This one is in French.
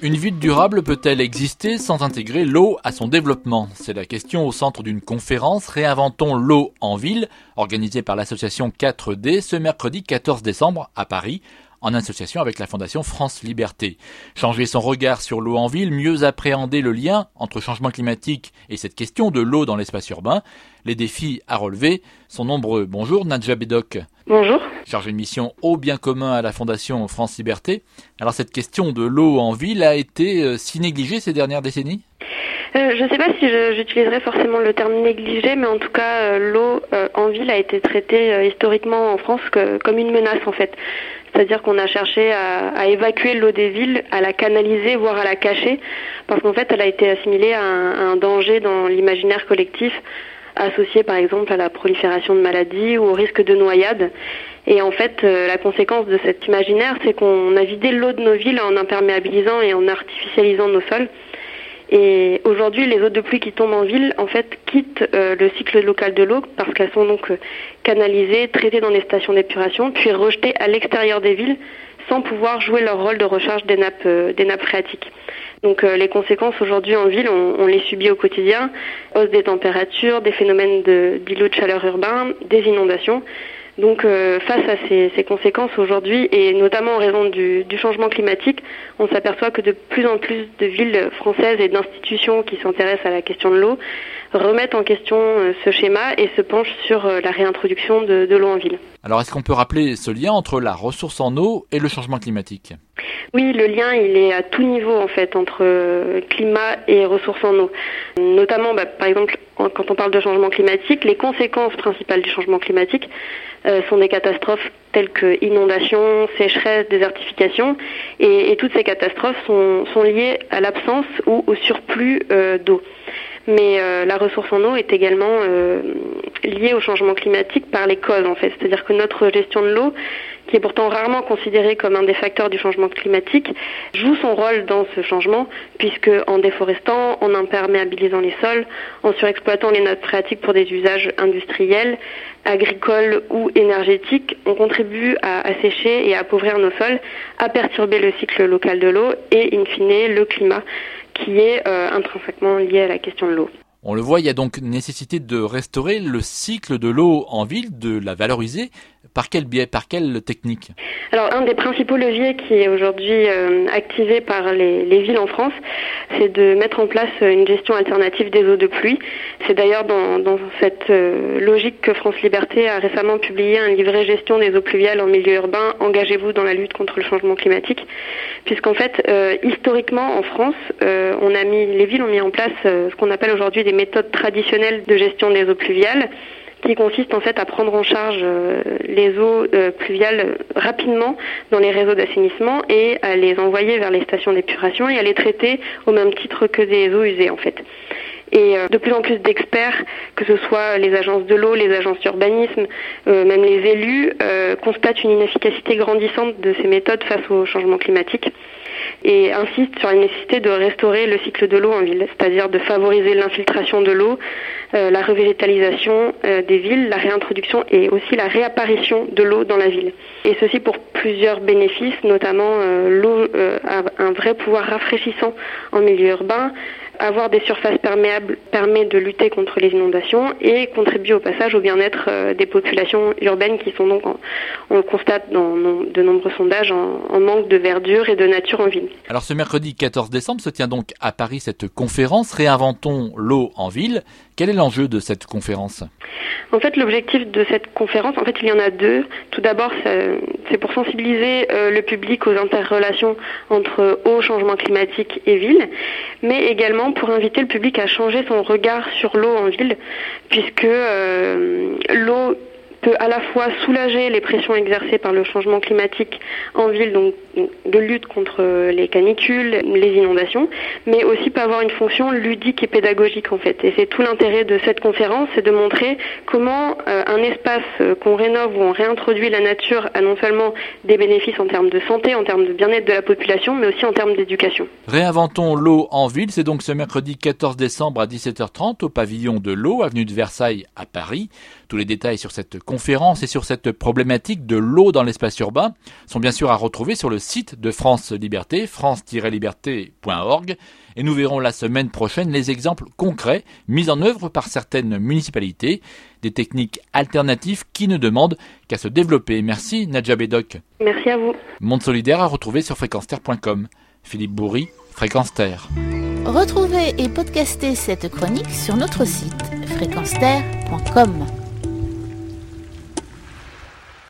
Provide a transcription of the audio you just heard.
Une ville durable peut-elle exister sans intégrer l'eau à son développement? C'est la question au centre d'une conférence Réinventons l'eau en ville, organisée par l'association 4D ce mercredi 14 décembre à Paris, en association avec la Fondation France Liberté. Changer son regard sur l'eau en ville, mieux appréhender le lien entre changement climatique et cette question de l'eau dans l'espace urbain. Les défis à relever sont nombreux. Bonjour Nadja Bédoc. Bonjour. Chargée de mission Eau bien commun à la Fondation France Liberté. Alors cette question de l'eau en ville a été si négligée ces dernières décennies ? Je ne sais pas si j'utiliserais forcément le terme négligé, mais en tout cas, l'eau en ville a été traitée historiquement en France comme une menace en fait. C'est-à-dire qu'on a cherché à évacuer l'eau des villes, à la canaliser, voire à la cacher, parce qu'en fait, elle a été assimilée à un danger dans l'imaginaire collectif, associé par exemple à la prolifération de maladies ou au risque de noyade. Et en fait, la conséquence de cet imaginaire, c'est qu'on a vidé l'eau de nos villes en imperméabilisant et en artificialisant nos sols. Et aujourd'hui, les eaux de pluie qui tombent en ville, en fait, quittent le cycle local de l'eau parce qu'elles sont donc canalisées, traitées dans des stations d'épuration, puis rejetées à l'extérieur des villes sans pouvoir jouer leur rôle de recharge des nappes phréatiques. Donc les conséquences aujourd'hui en ville, on les subit au quotidien. Hausse des températures, des phénomènes d'îlots de chaleur urbains, des inondations. Donc face à ces conséquences aujourd'hui, et notamment en raison du changement climatique, on s'aperçoit que de plus en plus de villes françaises et d'institutions qui s'intéressent à la question de l'eau remettent en question ce schéma et se penchent sur la réintroduction de l'eau en ville. Alors est-ce qu'on peut rappeler ce lien entre la ressource en eau et le changement climatique ? Oui, le lien il est à tout niveau en fait entre climat et ressources en eau. Notamment, par exemple, quand on parle de changement climatique, les conséquences principales du changement climatique sont des catastrophes telles que inondations, sécheresse, désertification, et toutes ces catastrophes sont liées à l'absence ou au surplus d'eau. Mais la ressource en eau est également liée au changement climatique par les causes en fait. C'est-à-dire que notre gestion de l'eau, qui est pourtant rarement considérée comme un des facteurs du changement climatique, joue son rôle dans ce changement, puisque en déforestant, en imperméabilisant les sols, en surexploitant les nappes phréatiques pour des usages industriels, agricoles ou énergétiques, on contribue à assécher et à appauvrir nos sols, à perturber le cycle local de l'eau et, in fine, le climat, qui est intrinsèquement lié à la question de l'eau. On le voit, il y a donc nécessité de restaurer le cycle de l'eau en ville, de la valoriser. Par quel biais, par quelle technique ? Alors, un des principaux leviers qui est aujourd'hui activé par les villes en France, c'est de mettre en place une gestion alternative des eaux de pluie. C'est d'ailleurs dans cette logique que France Liberté a récemment publié un livret gestion des eaux pluviales en milieu urbain. Engagez-vous dans la lutte contre le changement climatique. Puisqu'en fait, historiquement, en France, les villes ont mis en place ce qu'on appelle aujourd'hui des méthodes traditionnelles de gestion des eaux pluviales, qui consiste en fait à prendre en charge les eaux pluviales rapidement dans les réseaux d'assainissement et à les envoyer vers les stations d'épuration et à les traiter au même titre que des eaux usées en fait. Et de plus en plus d'experts, que ce soit les agences de l'eau, les agences d'urbanisme, même les élus, constatent une inefficacité grandissante de ces méthodes face au changement climatique et insistent sur la nécessité de restaurer le cycle de l'eau en ville, c'est-à-dire de favoriser l'infiltration de l'eau, la revégétalisation des villes, la réintroduction et aussi la réapparition de l'eau dans la ville. Et ceci pour plusieurs bénéfices, notamment l'eau a un vrai pouvoir rafraîchissant en milieu urbain. Avoir des surfaces perméables permet de lutter contre les inondations et contribue au passage au bien-être des populations urbaines qui sont donc, on le constate dans de nombreux sondages, en manque de verdure et de nature en ville. Alors ce mercredi 14 décembre se tient donc à Paris cette conférence Réinventons l'eau en ville. Quel est l'enjeu de cette conférence ? En fait, l'objectif de cette conférence, il y en a deux. Tout d'abord, c'est pour sensibiliser le public aux interrelations entre eau, changement climatique et ville, mais également pour inviter le public à changer son regard sur l'eau en ville, puisque l'eau peut à la fois soulager les pressions exercées par le changement climatique en ville, donc de lutte contre les canicules, les inondations, mais aussi peut avoir une fonction ludique et pédagogique en fait. Et c'est tout l'intérêt de cette conférence, c'est de montrer comment un espace qu'on rénove ou on réintroduit la nature a non seulement des bénéfices en termes de santé, en termes de bien-être de la population, mais aussi en termes d'éducation. Réinventons l'eau en ville, c'est donc ce mercredi 14 décembre à 17h30 au pavillon de l'eau, avenue de Versailles à Paris. Tous les détails sur cette conférence conférences et sur cette problématique de l'eau dans l'espace urbain sont bien sûr à retrouver sur le site de France Liberté, france-liberté.org. Et nous verrons la semaine prochaine les exemples concrets mis en œuvre par certaines municipalités, des techniques alternatives qui ne demandent qu'à se développer. Merci Nadja Bédoc. Merci à vous. Monde solidaire à retrouver sur fréquence-terre.com. Philippe Bourri, Fréquence Terre. Retrouvez et podcastez cette chronique sur notre site fréquence-terre.com.